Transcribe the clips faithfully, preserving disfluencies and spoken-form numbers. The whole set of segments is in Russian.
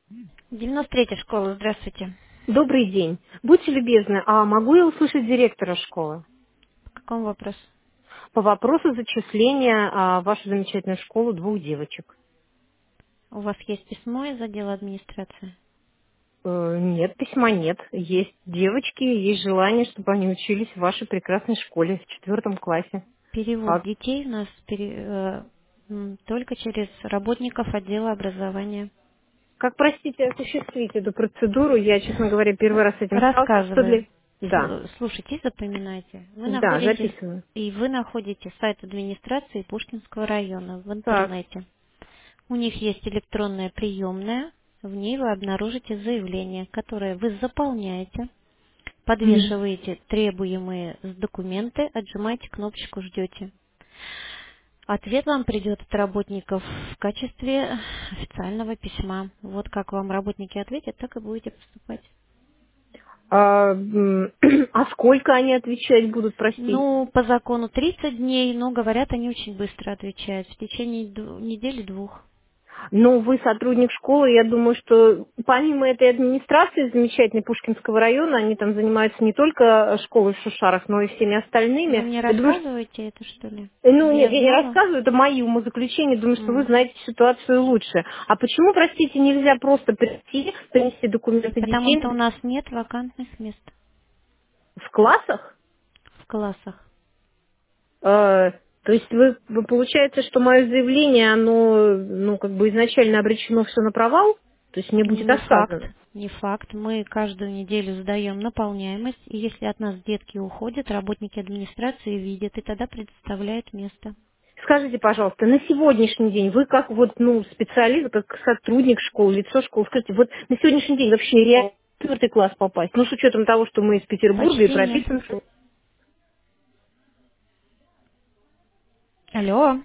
девяносто третья школа, здравствуйте. Добрый день. Будьте любезны, а могу я услышать директора школы По какому вопросу? по вопросу зачисления а, в вашу замечательную школу двух девочек? У вас есть письмо из отдела администрации? Э, нет, письма нет. Есть девочки, есть желание, чтобы они учились в вашей прекрасной школе в четвертом классе. Перевод А детей у нас пере- э, м, только через работников отдела образования. как, простите, осуществить эту процедуру? Я, честно говоря, первый раз с этим сталкиваюсь. Что Рассказываю. для... Да, Слу- Слушайте и запоминайте. Вы да, находитесь записываю. и вы находите сайт администрации Пушкинского района в Так. интернете. У них есть электронная приемная. В ней вы обнаружите заявление, которое вы заполняете. Мгм. Подвешиваете требуемые документы, отжимаете кнопочку «Ждете». Ответ вам придет от работников в качестве официального письма. Вот как вам работники ответят, так и будете поступать. А, м, а сколько они отвечать будут, простите? Ну, по закону тридцать дней, но говорят, они очень быстро отвечают, в течение ду- недели-двух. Ну, вы сотрудник школы, я думаю, что помимо этой администрации замечательной Пушкинского района, они там занимаются не только школой в Шушарах, но и всеми Вы остальными. мне Я думаю, что... рассказываете это, что ли? э, Чтобы Ну, нет, я я не знала? рассказываю, это мои умозаключения, думаю, что вы М. знаете ситуацию лучше. А почему, простите, нельзя просто прийти, принести документы Потому детей что у нас нет вакантных мест в классах? в классах. Э, то есть вы, вы- получается, что мое заявление, оно, ну, как бы изначально обречено все на провал? То есть мне будет Не факт, отказано? не факт. Мы каждую неделю сдаем наполняемость, и если от нас детки уходят, работники администрации видят, и тогда предоставляют место. Скажите, пожалуйста, на сегодняшний день вы как вот, ну, специалист, как сотрудник школы, лицо школы, скажите, вот на сегодняшний день вообще реально в четвертый класс попасть? Ну, с учетом того, что мы из Петербурга и Почти нет. прописаны. в- Алло,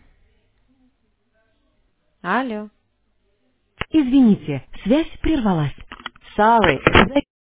алло. Извините, связь прервалась. Sorry, the